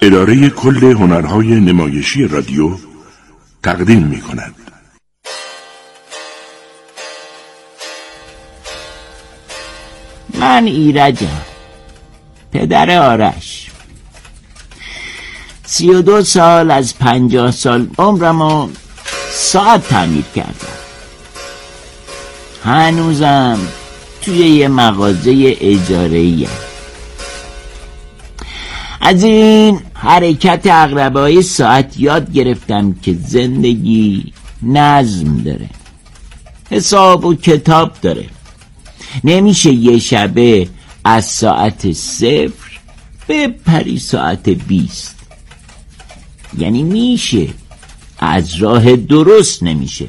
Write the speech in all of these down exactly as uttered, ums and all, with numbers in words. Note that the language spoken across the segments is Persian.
اداره کل هنرهای نمایشی رادیو تقدیم می کند. من ایرجم، پدر آرش. سی و دو سال از پنجاه سال عمرمو ساعت تعمیر کردم. هنوزم توی یه مغازه اجاره‌ایم. از این حرکت عقربه‌های ساعت یاد گرفتم که زندگی نظم داره، حساب و کتاب داره. نمیشه یه شبه از ساعت صفر بپری ساعت بیست. یعنی میشه، از راه درست نمیشه.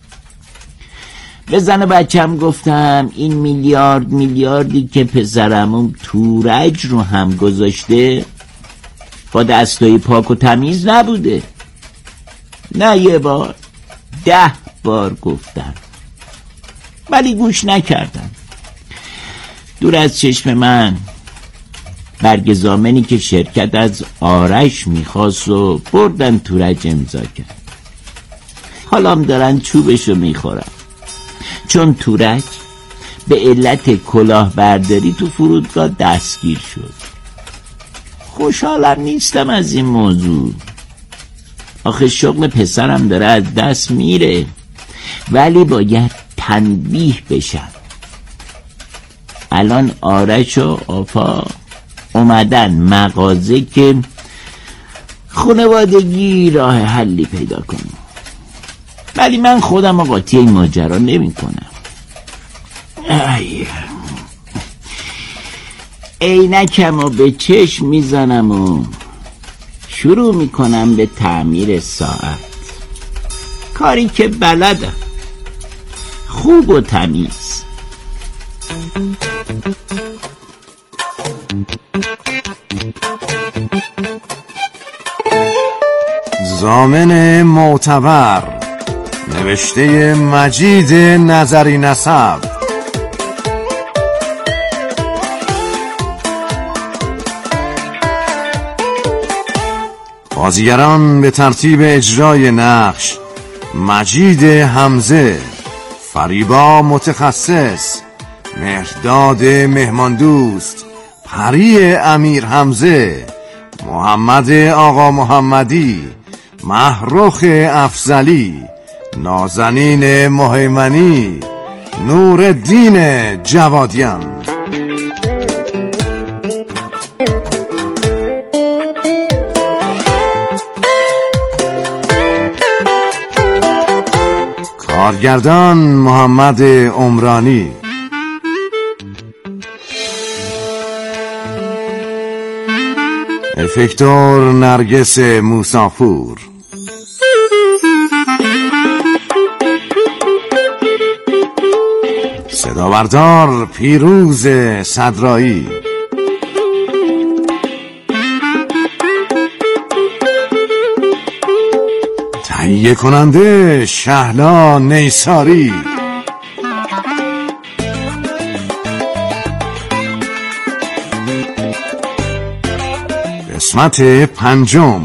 به زن بچم گفتم این میلیارد میلیاردی که پسرمون تورج رو هم گذاشته با دستای پاک و تمیز نبوده. نه یه بار، ده بار گفتم، ولی گوش نکردم. دور از چشم من برگ زامنی که شرکت از آرش میخواست و بردن تورج امضا کرد. حالام دارن چوبشو میخورم، چون تورج به علت کلاهبرداری تو فرودگاه دستگیر شد. خوشحالم نیستم از این موضوع. آخه شغل پسرم داره از دست میره، ولی باید تنبیه بشم. الان آرش و آفا اومدن مغازه که خانوادگی راه حلی پیدا کنم، ولی من خودم قاطی این ماجرا نمی کنم. عینکم و به چشم میزنم و شروع میکنم به تعمیر ساعت، کاری که بلدم، خوب و تمیز. ضامن معتبر، نوشته مجید نظری نسب. بازیگران به ترتیب اجرای نقش: مجید حمزه، فریبا متخصص، مهرداد مهماندوست، پری امیر حمزه، محمد آقا محمدی، محروخ افضلی، نازنین مهیمنی، نورالدین جوادیان. کارگردان محمد عمرانی. افکتور نرگس موساپور. صدابردار پیروز صدرایی. تهیه کننده شهلا نیساری. قسمت پنجم.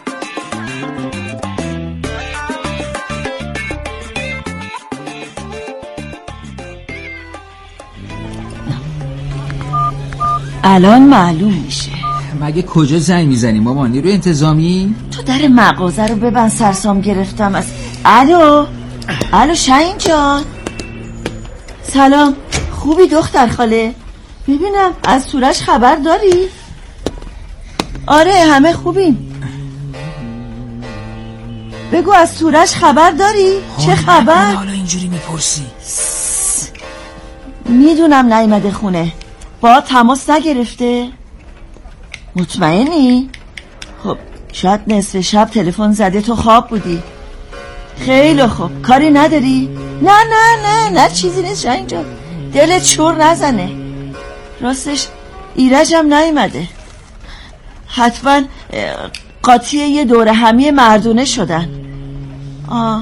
الان معلوم میشه. مگه کجا زنگ میزنی ماما؟ نیروی انتظامی؟ تو در مغازه رو ببند، سرسام گرفتم از. الو الو شاهین جان، سلام. خوبی دختر خاله؟ ببینم از سورش خبر داری؟ آره همه خوبیم. بگو از سورش خبر داری؟ چه خبر؟ حالا اینجوری میپرسی؟ میدونم نیومده خونه. با تماس نگرفته؟ مطمئنی؟ خب شاید نصف شب تلفن زده تو خواب بودی. خیلی خوب، کاری نداری؟ نه نه نه نه چیزی نیست شاهین جان، دلت شور نزنه. راستش ایرجم نیومده، حتما قاطی یه دوره همی مردونه شدن. آه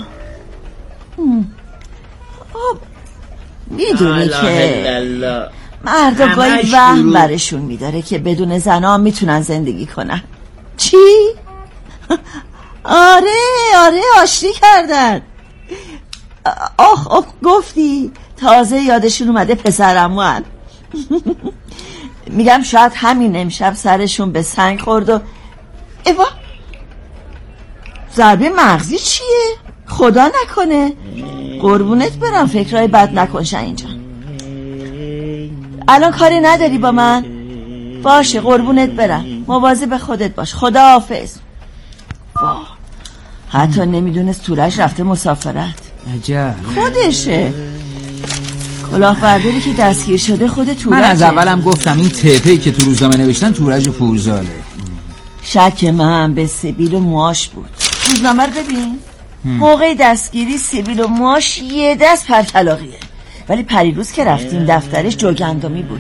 خب میدونی که مردا گاهی وهم برشون میداره که بدون زنا میتونن زندگی کنن. چی؟ آره آره آشتی کردن. آخ آخ گفتی تازه یادشون اومده پسرمون. میگم شاید همین امشب سرشون به سنگ خورد و ایوا ضربه مغزی چیه؟ خدا نکنه. قربونت برم فکرهای بد نکنشن اینجا. الان کاری نداری با من؟ باشه قربونت برم، مواظب خودت باش. خدا حافظ. واه حتی نمیدونست تورش رفته مسافرت. عجب خودشه. کلاهبرداری که دستگیر شده خود تورجه. من از اولم گفتم این تپه‌ای که تو روزنامه نوشتن تورج و پورزاله. شک من به سبیل و مواش بود. روزنامه رو ببین. موقع دستگیری سبیل و مواش یه دست پرطلاقیه، ولی پریروز که رفتیم دفترش جوگندمی بود.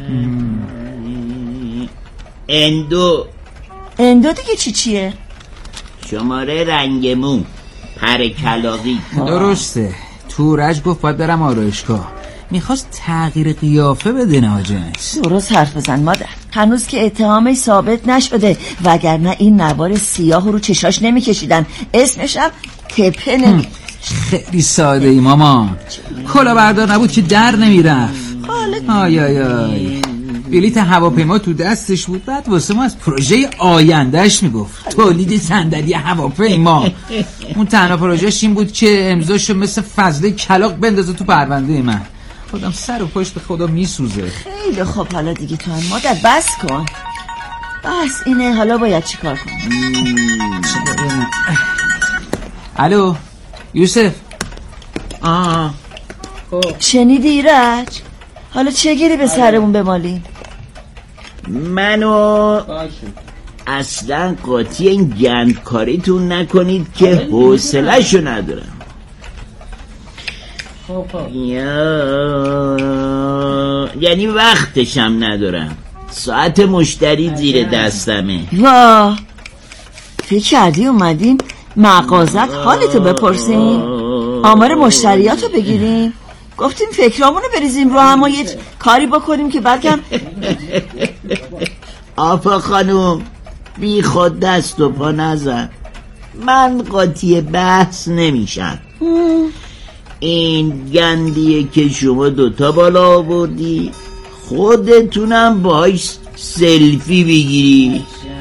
اندو اندو دیگه چی چیه؟ شماره رنگ مو پر کلاقی. درسته تورج گفت باید برم آرایشگاه، میخواست تغییر قیافه بده ناجنس. درست حرف بزن مادر، هنوز که اتهامش ثابت نشده، وگرنه این نوار سیاه رو چشاش نمیکشیدن، اسمشم تپه نمی. خیلی ساده ای مامان، کلاهبردار نبود که در نمیرفت. آی آی آی بلیت هواپیما تو دستش بود، بعد واسه ما از پروژه آیندهش میگفت، تولید صندلی هواپیما. اون تنها پروژهش این بود که امضاشو مثل فضله کلاغ بندازه تو پرونده من. خودم سر و پشت خدا میسوزه. خیلی خب حالا دیگه تو هم مادر بس کن. بس اینه، حالا باید چی کار کنم؟ الو یوسف. آه شنیدی ایرج؟ حالا چه گیری به سرمون بمالیم؟ منو اصلا قاطی این گندکاریتون نکنید که حوصله‌شو ندارم. یا... یعنی وقتشم ندارم، ساعت مشتری زیر دستمه. واه فکر کردی اومدیم مغازت حالتو بپرسیم، آمار مشتریاتو بگیریم؟ گفتیم فکرامونو بریزیم رو هم و یه کاری بکنیم که بعدم. آفا خانوم بی خود دست و پا نزن، من قاطی بحث نمیشم. این گندیه که شما دوتا بالا آوردی خودتونم باهاش سلفی بگیری.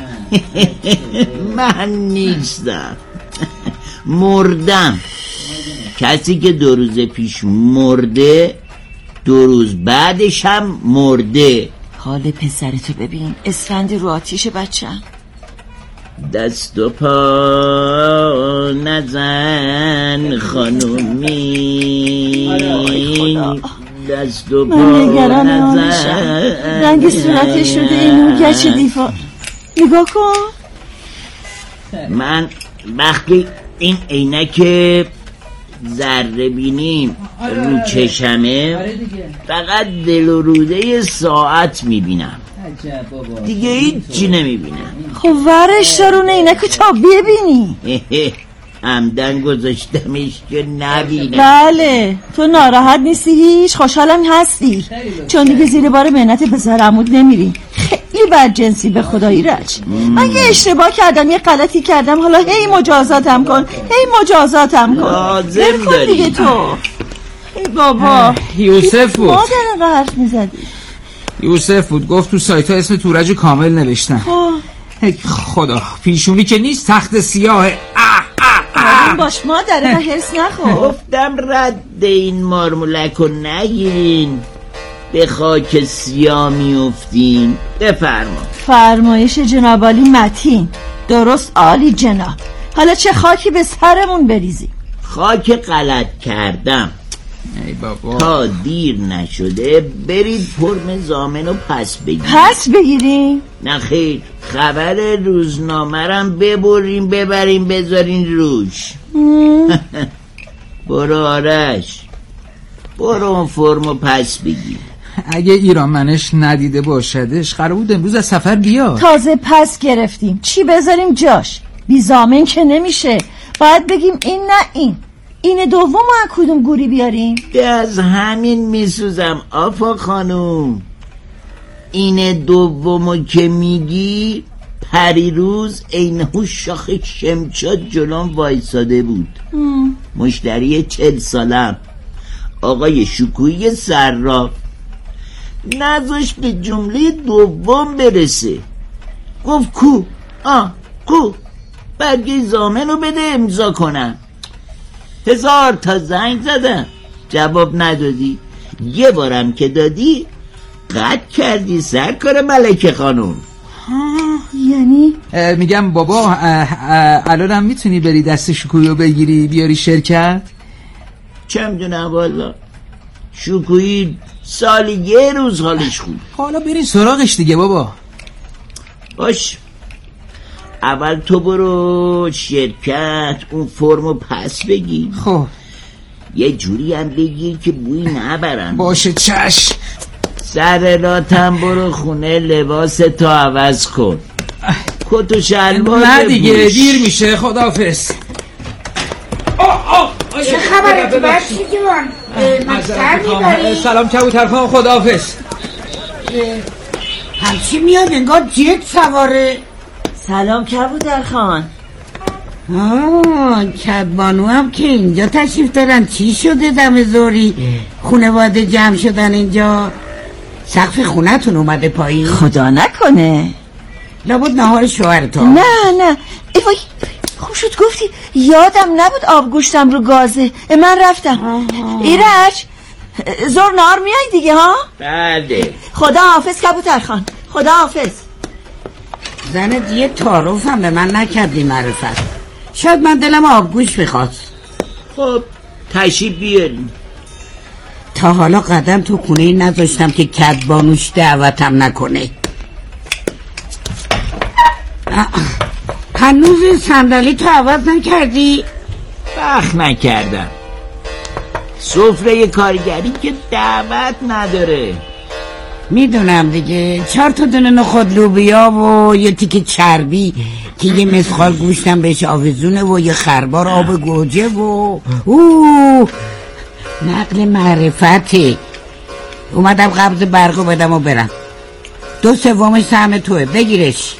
من نیستم، مردم. کسی که دو روز پیش مرده دو روز بعدش هم مرده. حال پسرتو ببین، اسفند رو آتیش بچم. دست و پا نزن خانومی، دست و پا نزن. رنگ صورتش شده اینو گچ دیفا. نگاه کن. من وقتی این عینک ذره بینیم رو چشمه فقط دل و روده ساعت میبینم، دیگه هیچی نمیبینم. خب ورش دارونه اینکه تا ببینی. همدن گذاشتمش که نبینم. بله تو ناراحت نیستی، هیچ خوشحالم هستی، چون دیگه زیر بار منت پسر عمود نمیری. خیلی بدجنسی به خدایی رج. من یه اشتباه کردم، یه غلطی کردم، حالا هی مجازاتم کن، هی مجازاتم کن. لازم داری دیگه تو. ای بابا یوسف بود. مادر حرف میزدی. یوسف بود، گفت تو سایت ها اسم تورج کامل نوشتن. خدا پیشونی که نیست، تخت سیاه. آروم باش مادر، هرس نخور. گفتم رد این مارمولک رو نگیرین، به خاک سیاه میافتین. بفرما. فرمایش جناب عالی متین. درست عالی جناب. حالا چه خاکی به سرمون بریزی؟ خاک غلط کردم. ای بابا تا دیر نشده برید فرم زامن رو پس بگیریم. پس بگیریم؟ نه خیر، خبر روزنامه رم ببریم ببریم بذارین روش. برو آرش، برو اون فرم رو پس بگیر. اگه ایران منش ندیده باشدش قرار بود امروز از سفر بیاد. تازه پس گرفتیم، چی بذاریم جاش؟ بی زامن که نمیشه، باید بگیم این نه این. این دوم از کدوم گوری بیاریم؟ از همین میسوزم آفا خانوم. این دومو که میگی پریروز عین هوش شاخ شمشاد جلوم وایساده بود. مشتری چل سالم آقای شکویی صراف نذاش به جمله دوم برسه. گفت کو؟ آه کو؟ برگه زامنو بده امضا کنم. هزار تا زنگ زدم جواب ندادی. یه بارم که دادی قطع کردی سرکار ملکه خانوم. یعنی؟ میگم بابا الانم میتونی بری دست شکویی رو بگیری بیاری شرکت؟ چه میدونم والا، شکویی سال یه روز حالش خوب. حالا برین سراغش دیگه بابا. باش، اول تو برو شرکت اون فرمو پس بگی. خب یه جوری هم بگیر که بوی نبرن. باشه چشم. سر راتم برو خونه لباس تو عوض کن، کت و شلوار نه دیگه دیر میشه. خداحافظ. چه خبره تو بچی جوان؟ مکتر میبری؟ سلام کبوتر خان، خداحافظ. همچی میاد انگار جت سواره. سلام کبوتر خان. آه کدبانو هم که اینجا تشریف دارن. چی شده دم زوری خونواده جمع شدن اینجا؟ سقف خونتون اومده پایین؟ خدا نکنه. لابد نهار شوهرتو. نه نه ای وای، خوب شد گفتی، یادم نبود آب گوشتم رو گازه. من رفتم. ایرج زور نهار میای دیگه ها؟ بله. خدا حافظ کبوتر خان، خدا حافظ. زنت یه تعارف هم به من نکردی معرفت. شاید من دلم آبگوش میخواست. خب تشریف بیاریم. تا حالا قدم تو خونه نذاشتم که کدبانوش دعوتم نکنه. هنوز صندلی تو عوض نکردی؟ وقت نکردم. سفره کارگری که دعوت نداره. میدونم دیگه. چهار تا دونه نخود لوبیا و یه تیکه چربی که یه مسخال گوشتم بهش آویزونه و یه خربار آب گوجه و اوه نقل معرفته. اومدم قبض برقو بدم و برم. دو سومش سهم توه، بگیرش.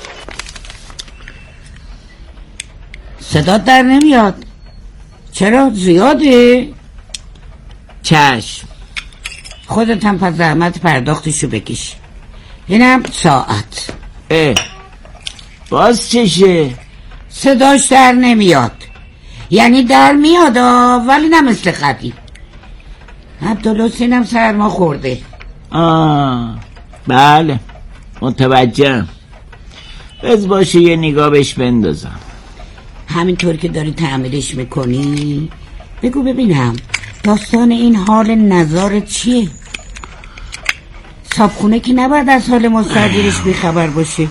صدات در نمیاد. چرا؟ زیاده؟ چشم. خودت هم پس زحمت پرداختشو بکش. اینم ساعت. اه باز چشه؟ صداش در نمیاد. یعنی در میاد ولی نه مثل قدیم. عبدالله سینم سرما خورده. آه بله متوجهم. بز باشه یه نگاه بهش بندازم. همینطور که داری تعمیرش میکنی بگو ببینم داستان این حال نظارت چیه؟ صابخونه که نباید از حال مستاجرش بیخبر باشه.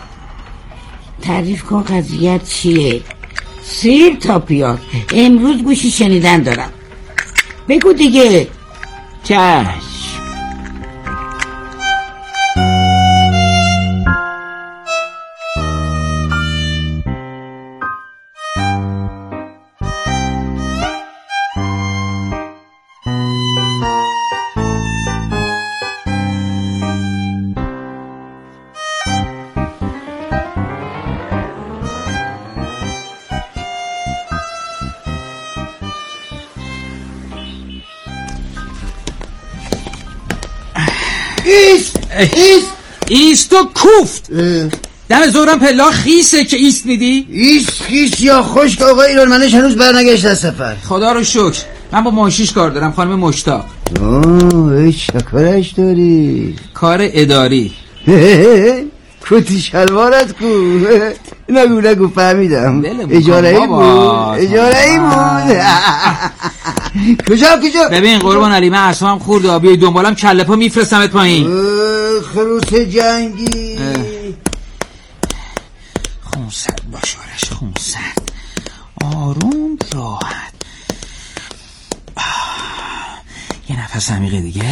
تعریف کن قضیت چیه؟ سیر تا پیاد. امروز گوشی شنیدن دارم. بگو دیگه. چشم. ایست ایست ایست و کوفت. دم زورم پلا خیسه که ایست میدی؟ ایست خیس یا خشک آقا ایران منش هنوز برنگشت از سفر. خدا رو شکر. من با ماشیش کار دارم، خانم مشتاق. آه چه کارش داری؟ کار اداری. کتی شلوارت کو. نگو نگو فهمیدم. اجاره ای بود اجاره ای بود. کجا کجا؟ ببین قربان علی من اصلا خورد آبی دنبالم کله پا میفرستمت پایین. خروس جنگی. خونسرد باش آرش، خونسرد آروم راحت. یه نفس عمیقه دیگه.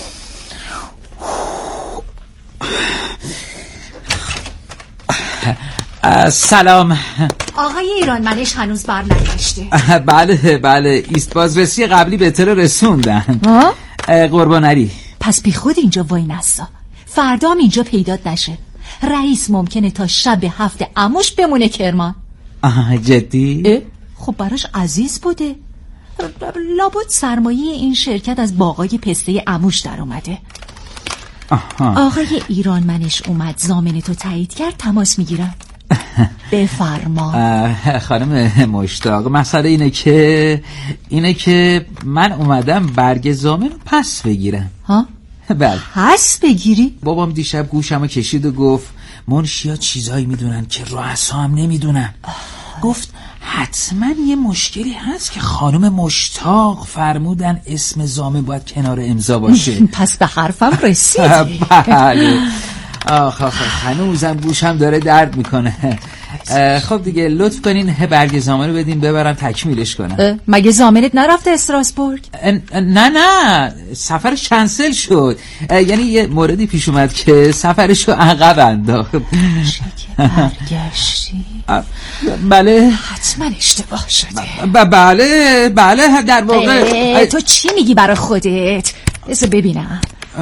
سلام آقای ایرانمنش هنوز بر نگشته. بله بله ایست بازرسی قبلی به تر رسوندن. ها؟ قربان علی پس بی خود اینجا وای نستا، فردا هم اینجا پیدات نشه. رئیس ممکنه تا شب هفته عموش بمونه کرمان. آها جدی؟ خب براش عزیز بوده. لابد سرمایه این شرکت از باغای پسته عموش در اومده. آها. آقای ایرانمنش اومد ضامن تو تایید کرد، تماس میگیرم. بفرما. خانم مشتاق، مسئله اینه که اینه که من اومدم برگ ضامن رو پس بگیرم. ها؟ بله. پس بگیری؟ بابام دیشب گوشمو کشید و گفت منشیا چیزایی میدونن که رؤسا هم نمیدونن. گفت حتما یه مشکلی هست که خانم مشتاق فرمودن اسم ضامن باید کنار امضا باشه. پس به حرفم رسیدی. بله. آخ آخ هنوزم گوشم داره درد میکنه. خب دیگه لطف کنین برگ ضامن رو بدین ببرم تکمیلش کنم. مگه ضامنت نرفته استراسبورگ؟ نه نه سفرش کنسل شد. یعنی یه موردی پیش اومد که سفرشو عقب انداخت. برگشتی؟ بله حتما اشتباه شده. بله بله در واقع. تو چی میگی برای خودت؟ بذار ببینم.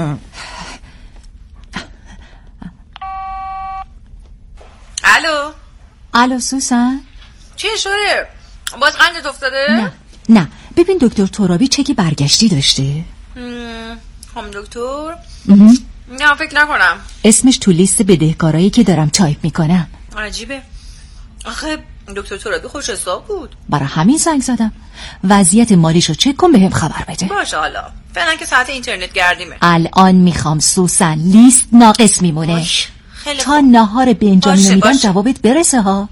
الو الو سوسن، چیه شوره؟ باز قندت افتاده؟ نه نه ببین دکتر ترابی چکی برگشتی داشته. هم دکتر؟ نه فکر نکنم. اسمش تو لیست بدهکارایی که دارم تایپ میکنم. عجیبه. آخه دکتر ترابی خوش حساب بود. برای همین زنگ زدم. وضعیت مالیشو چک کن بهم خبر بده. باشه حالا فعلا که ساعت اینترنت گردیمه. الان میخوام سوسن، لیست ناقص میمونه. تا نهار بنجامین میدم جوابت برسه ها.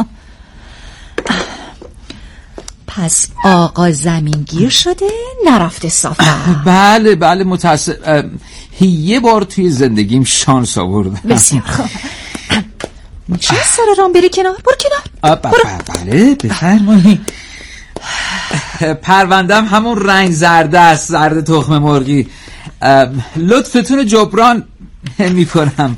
پس آقا زمینگیر شده نرفته سفر. بله بله متاسف، یه بار توی زندگیم شانس آوردم. بسیار خوب. چه سر رام بری کنار؟ برو کنار. بله بفرمایید. پروندم همون رنگ زرده است، زرد تخم مرغی. لطفتون جبران میکنم.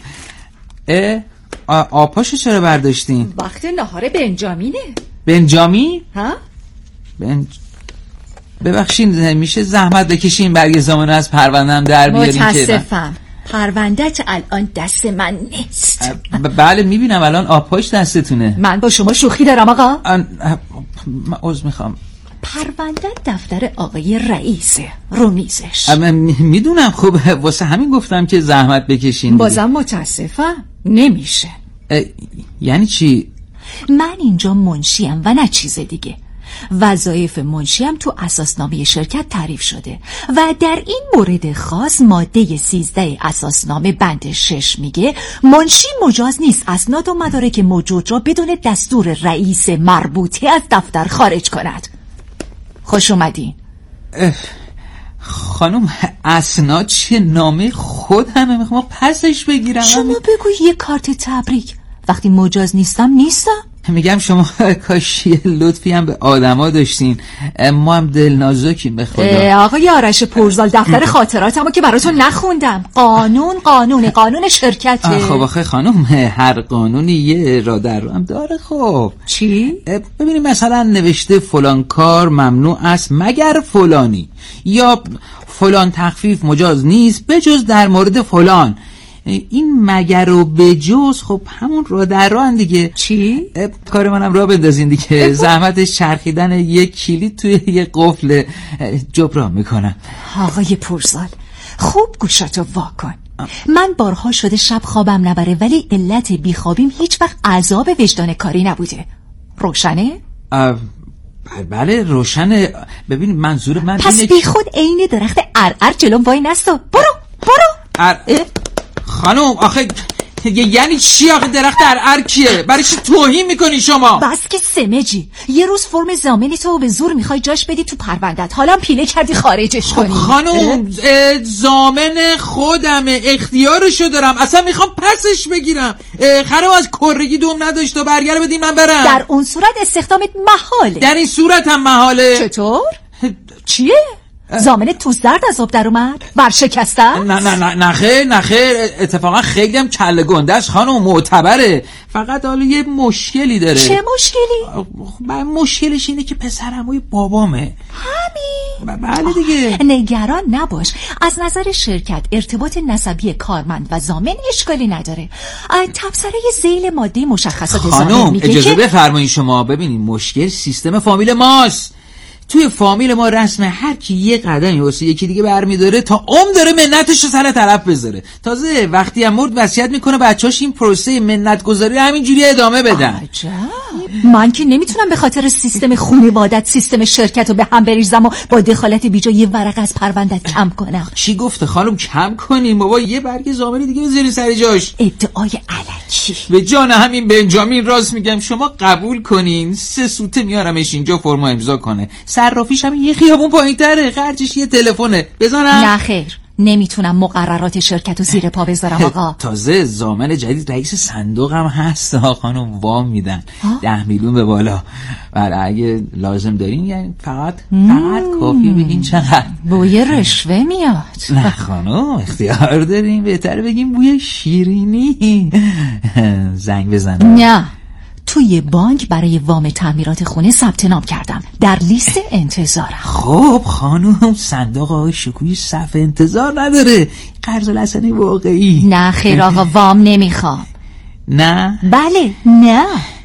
آپاشو چرا برداشتین؟ وقت نهار بنجامینه. بنجامین؟ ها؟ بنج... ببخشین میشه زحمت بکشین برگ ضامن از پروندم در بیارین که متاسفم پرونده‌ت الان دست من نیست. بله میبینم الان آپاش دستتونه. من با شما شوخی دارم آقا. من عذر میخوام. پرونده دفتر آقای رئیسه رو میزش. میدونم خوب، واسه همین گفتم که زحمت بکشین. بازم متاسفم نمیشه. یعنی چی؟ من اینجا منشیم و نه چیز دیگه. وظایف منشیم تو اساسنامه شرکت تعریف شده و در این مورد خاص ماده سیزده اساسنامه بند شش میگه منشی مجاز نیست اسناد و مدارک موجود را بدون دستور رئیس مربوطه از دفتر خارج کند. خوش اومدین. خانم اسناد چیه؟ نامه خود همه میخوام پسش بگیرم. شما بگو یه کارت تبریک. وقتی مجاز نیستم نیستم. میگم شما کاش یه لطفی هم به آدما داشتین. ما هم دل نازکیم به خدا. آقای آرش پورزال دفتر خاطراتمو که براتون نخوندم. قانون قانون قانون شرکته. خب آخه خانم هر قانونی یه اراده رو هم داره. خب چی؟ ببینید مثلا نوشته فلان کار ممنوع است مگر فلانی، یا فلان تخفیف مجاز نیست بجز در مورد فلان. این مگر و بجز خب همون را در راه دیگه. چی؟ کار منم را بندازین دیگه. زحمتش چرخیدن یک کلید توی یک قفل جبران میکنم. آقای پورزال خوب گوشاتو وا کن. من بارها شده شب خوابم نبره ولی علت بیخوابیم هیچ وقت عذاب وجدان کاری نبوده. روشنه؟ بله روشنه. ببین منظور من پس بی خود عین درخت ارعر جلوم وای نستا. برو برو. ار... خانم آخه یعنی چی آخه درخت ارعر کیه؟ برای چی توهین میکنی شما؟ بس که سمجی یه روز فرم ضامنی تو به زور میخوای جاش بدی تو پروندت، حالا پیله کردی خارجش کنی. خانم ضامن خودمه، اختیارشو دارم، اصلا میخوام پسش بگیرم. خرم از کرگی دوم نداشت و برگر بدین من برم. در اون صورت استخدامت محاله. در این صورت هم محاله. چطور؟ چیه؟ ضامن تو زرد از آب در اومد؟ ورشکسته؟ نه نه نه نخیر نخیر اتفاقا خیلی هم کله گنده است خانم، معتبره. فقط حالا یه مشکلی داره. چه مشکلی؟ مشکلش اینه که پسر عموی بابامه. همین بله دیگه. نگران نباش، از نظر شرکت ارتباط نسبی کارمند و ضامن اشکالی نداره. تبصره ذیل ماده مشخصات ضامن میگه اجازه که بفرمایید شما. ببینید مشکل سیستم فامیل ماست. توی فامیل ما رسم هر کی یه قدمی واسه یکی دیگه برمی‌داره تا عمر داره منتش رو سر طرف بذاره. تازه وقتی هم مرد وصیت میکنه بچه‌اش این پروسه منت گذاری همینجوری ادامه بدن. عجب. من که نمیتونم به خاطر سیستم خانوادت سیستم شرکت رو به هم بریزم و با دخالت بیجا یه ورق از پروندت کم کنم. چی گفته خانم کم کنیم بابا؟ یه برگ ضامنی دیگه بذارین سر جاش. ادعای الکی. به جان همین بنجامین راست میگم، شما قبول کنین سه سوته میارمش اینجا فرما امضا کنه. صرافیش هم یه خیابون پایین‌تره، خرجش یه تلفنه. بزنم؟ نه خیر، نمیتونم مقررات شرکت رو زیر پا بذارم آقا. تازه ضامن جدید رئیس صندوق هم هست آقا خانم، وام میدن ده میلیون به بالا. بله اگه لازم دارین یعنی فقط فقط کافی بگین چقدر. بوی رشوه میاد. نه خانم اختیار دارین، بهتره بگیم بوی شیرینی. زنگ بزنم؟ نه، توی بانک برای وام تعمیرات خونه ثبت نام کردم، در لیست انتظارم. خب خانم صندوق آقای شکویی صف انتظار نداره، قرض الحسنه واقعی. نه خیر آقا، وام نمیخوام. نه؟ بله نه.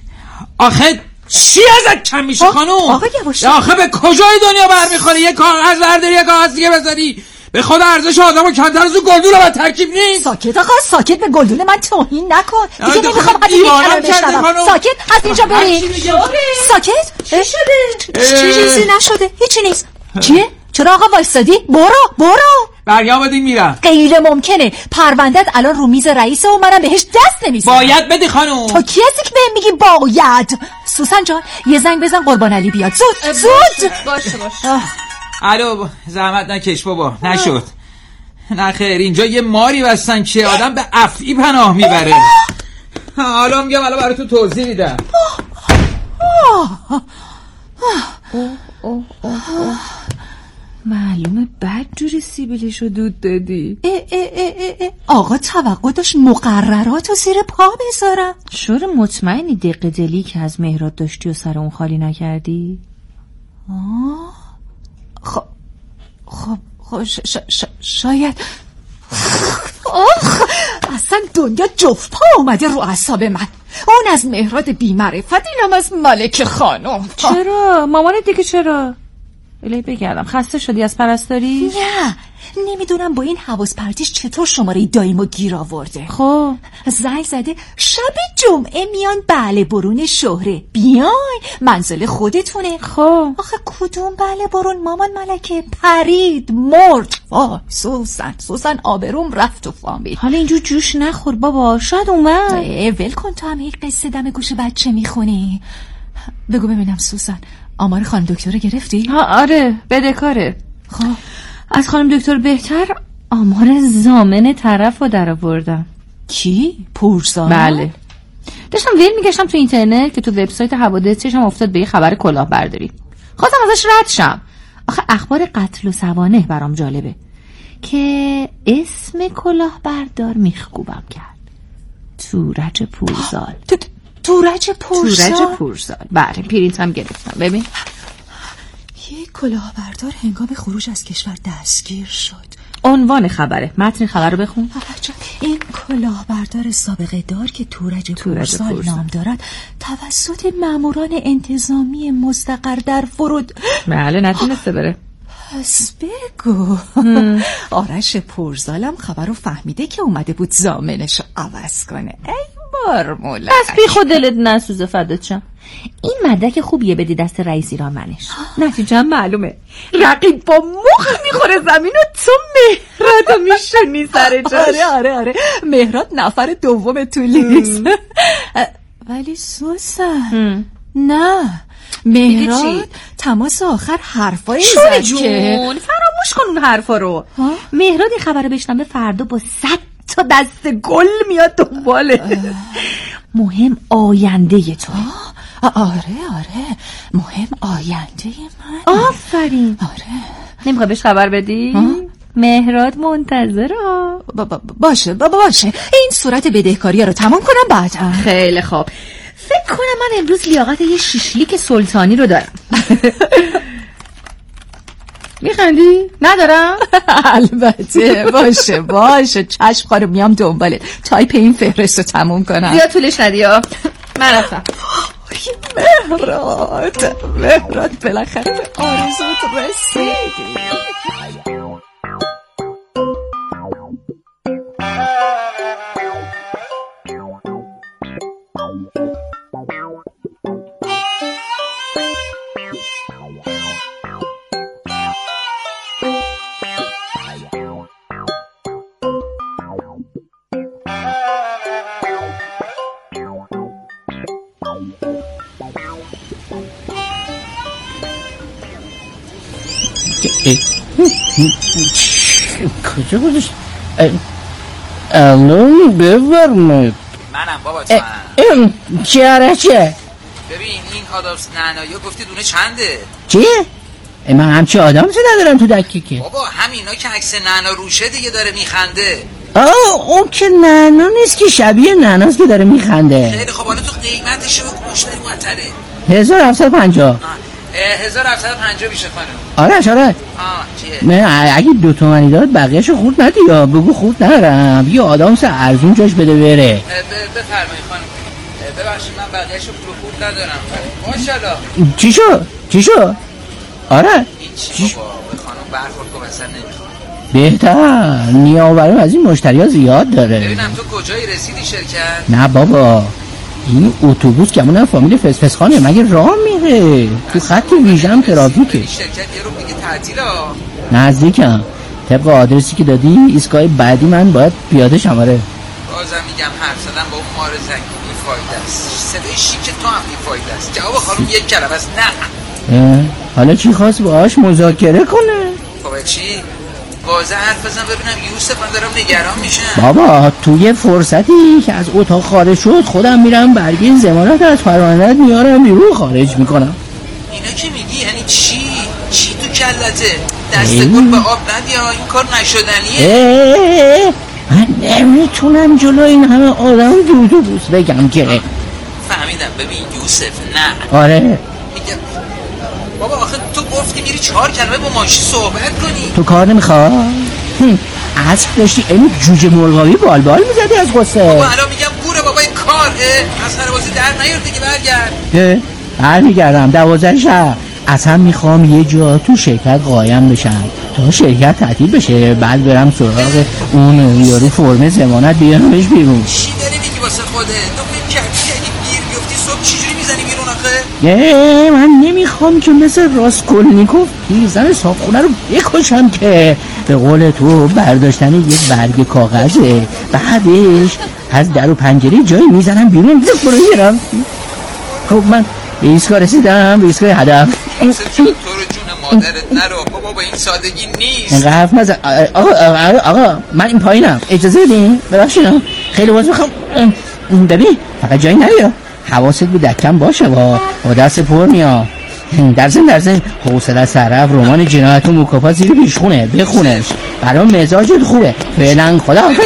آخه چی ازت کم میشه خانم؟ آقا یواش. آخه به کجای دنیا برمیخوره یه کاغذ برداری یه کاغذ دیگه بذاری؟ به خود ارزش آدمو کمتر از اون گلدون رو ترکیب نیست. ساکت آقا، ساکت، به گلدون من توهین نکن. دیگه نمیخوام حتی یک کلمه بشنوم. ساکت، از اینجا بریم. ساکت؟ چی شده؟ چیزی نشده، هیچی نیست. چیه؟ چرا آقا وایستادی؟ برو برو. برگام بدین میرم. غیر ممکنه، پروندت الان رو میز رئیسه و منم بهش دست نمیزنم. باید بدی خانم. تو کی هستی که بهم میگی باید؟ سوسن جان یه زنگ بزن قربان علی بیاد. زود زود. باشه باشه. الو زحمت نکش بابا، نشد. نه خیر، اینجا یه ماری بستن که آدم به افعی پناه میبره. حالا میگم الان براتون توضیح میدم. معلومه بد جوری سیبیلشو دود دادی. اه اه اه اه. آقا توقع داشت مقررات رو زیر پا بذارم. شور مطمئنی دق دلی که از مهراد داشتی و سر اون خالی نکردی؟ آه خب خب خب ش ش ش شاید. آخ اصلا دنیا جفت پا اومده رو اعصاب من. اون از مهراد بی‌معرفت، اینم از ملک خانم. چرا؟ مامانت دیگه چرا؟ الهی بگردم خسته شدی از پرستاری؟ نه نمیدونم با این حواس پرتیش چطور شماره دایمو گیر آورده. خب زنگ زده شب جمعه میان بله برون شهره، بیاین منزل خودتونه. خب آخه کدوم بله برون مامان ملکه؟ پرید مرد. وای سوسن سوسن آبروم رفت و فامیل. حالا اینجور جوش نخور بابا، شاید اومد. ول کن تو هم یک قصه دم گوش بچه میخونی. بگو ببینم سوسن آمار خانم دکتر رو گرفتی؟ ها آره بدهکاره. خب از خانم دکتر بهتر آمار ضامن طرف رو در آوردم. کی؟ پورسا؟ بله داشتم ویل میگشتم تو اینترنت که تو وبسایت حوادث چشم افتاد به یه خبر کلاهبرداری. خواستم ازش رد شم. آخه اخبار قتل و سوانح برام جالبه که اسم کلاهبردار میخکوبم کرد. تورج پورزال. تورج پورزال؟ تورج پورزال بله، پرینت هم گرفتم ببین. یک کلاهبردار هنگام خروج از کشور دستگیر شد. عنوان خبره، متن خبر رو بخون. این کلاهبردار سابقه دار که تورج پورزال نام دارد توسط ماموران انتظامی مستقر در فرود. بله نتونسته بره. پس بگو آرش پورزالم خبر رو فهمیده که اومده بود ضامنش رو عوض کنه. ای مارمولک. پس بی خود دلت نسوزه فدات شم. این مدرک خوبیه بدی دست رئیس ایران منش. نتیجه هم معلومه، رقیب با مخ میخوره زمین و تو مهراد میشونی سر جاش. آره آره آره مهراد نفر دوم تو لیست. ولی سوسن نه مهراد تماس آخر حرفایی زد جون که فراموش کن اون حرفا رو. مهراد این خبر بشنوه فردا با صد تا دست گل میاد دنباله. مهم آینده تو. آره آره مهم آینده من. آفرین. آره نمیخوای بهش خبر بدی؟ مهراد منتظره. با با باشه با باشه این صورت بدهکاری رو تمام کنم بعدا. خیلی خوب. فکر کنم من امروز لیاقت یه شیشلیک سلطانی رو دارم. میخندی؟ ندارم؟ البته باشه باشه چشم خانم میام دنبالت تایپ این فهرست رو تموم کنم. زیاد طولش ندی ها. من رفتم. مهرات مهرات بالاخره به آرزوت رسیدی. کجا گذاشت؟ الان بفرمایید. منم بابا تو این چه چه؟ ببین این آدامس نعنایی گفتی دونه چنده؟ چی؟ من همچه آدامسی ندارم تو دکه که. بابا همینا که عکس نعنا روشه دیگه داره میخنده. آه اون که نعنا نیست که شبیه نعناست که داره میخنده. خیلی خب حالا تو قیمتش رو بگو مشتری معطله. هزار و هفتصد و پنجاه. هزار و هفتصد و پنجاه بیشه خانم. آره آره. آه چیه؟ نه اگه دو تومنی داد بقیهشو خورد ندی یا بگو خورد ندارم. یه آدامس ارزون جاش بده بره. بفرمایید خانم. ببخشید من بقیهشو پول خورد ندارم. ماشاءالله. چی شد؟ چی شد؟ آره. چی بابا به خانم برخورد کن اصلا نمیخوام. بهتر نیاورم از این مشتریا زیاد داره. ببینم تو کجایی رسیدی شرکت؟ نه بابا این اتوبوس گمونم فامیل فسفس خانه مگه راه میره تو خط ویژم ترافیکه. شرکت یه رو دیگه تعطیله. نزدیکم طبق آدرسی که دادی ایستگاه بعدی من باید پیاده شماره. بازم میگم حرف زدن با اون مار زنگ بی‌فایده است. صدای شیک تو هم بی‌فایده است. جواب خانم یک کلمه است نه. حالا چی خواست باهاش مذاکره کنه؟ بابا چی؟ واضح حرف بزن ببینم یوسف من دارم نگران میشم. بابا توی فرصتی که از اتاق خارج شد خودم میرم برگه ضمانت از پرونده‌ات میارم بیرون خارج میکنم. اینا که میگی یعنی چی؟ چی تو کلته؟ دست گل به آب ندیا این کار نشدنیه. من نمیتونم جلو این همه آدم دودو بوس بگم که فهمیدم. ببین یوسف نه آره میگم بابا آخه تو گفتی میری چهار کلمه با ماشی صحبت کنی. تو کار نمیخواد؟ اسب داشتی این جوجه مرغاوی بال بال میزدی از قصه. بابا الان میگم گوره بابا این کاره از هر بازی در نیار دیگه. برگرد. برمیگردم دوازده شب. اصلا میخوام یه جا تو شرکت قایم بشم تا شرکت تعطیل بشه بعد برم سراغ اون یارو فرم ضمانت بیارمش بیرون. چی داری میگی واسه خودت؟ تو فکر کردی که اگه گیر بیفتی صبح چجوری میزنی بیرون آخه؟ من نمیخوام که مثل راسکولنیکوف پیرزن صابخونه رو بکشم که به قول تو برداشتن یک برگ کاغذه بعدش از در و پنجره جایی میزنم بیرون برو میرم. خب من به ایستگاه رسیدم به ایستگاه هدف. تو رو جون مادرت نرو بابا با این سادگی نیست. اینقدر حرف نزن. آقا آقا آقا من این پایینم اجازه بدین ببخشید خیلی باز میخوام. ببین فقط جایی نریا حواست به دکم باشه با با دست پر میاد. در زن در زن حوصله سرف رمان جنایت و مکافات زیر پیشخونه بخونش برام مزاجت خوبه. فعلا خدا حافظ.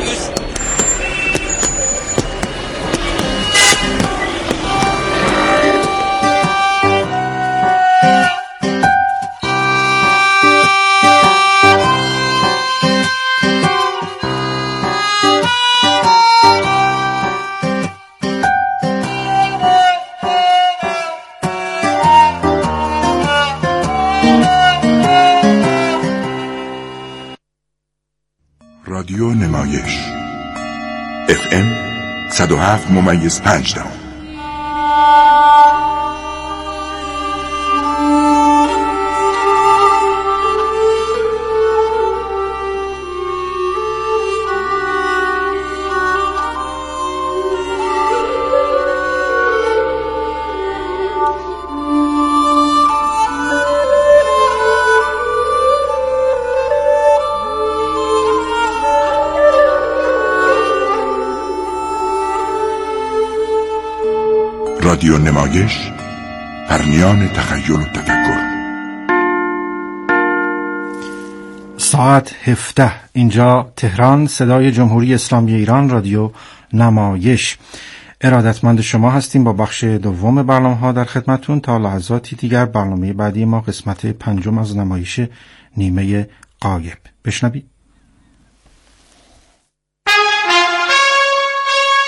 رادیو نمایش اف ام صد و هفت ممیز پنج دهم. رادیو نمایش پرنیان تخیل و تفکر. ساعت هفده اینجا تهران، صدای جمهوری اسلامی ایران، رادیو نمایش. ارادتمند شما هستیم با بخش دوم برنامه ها در خدمتون. تا لحظاتی دیگر برنامه بعدی ما قسمت پنجم از نمایش نیمه غایب. بشنوید.